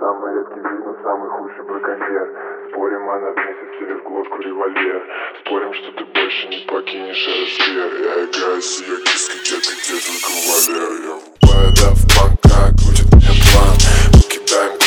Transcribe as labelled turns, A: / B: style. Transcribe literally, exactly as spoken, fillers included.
A: самый редкий вид, но самый худший браконьер. Спорим, она вместе стелит в глотку револьвер. Спорим, что ты больше не покинешь размер. Я играю с ее киской, детка, где твой кавалер? Я в Daft Punk, крутит мне план. Мы кидаем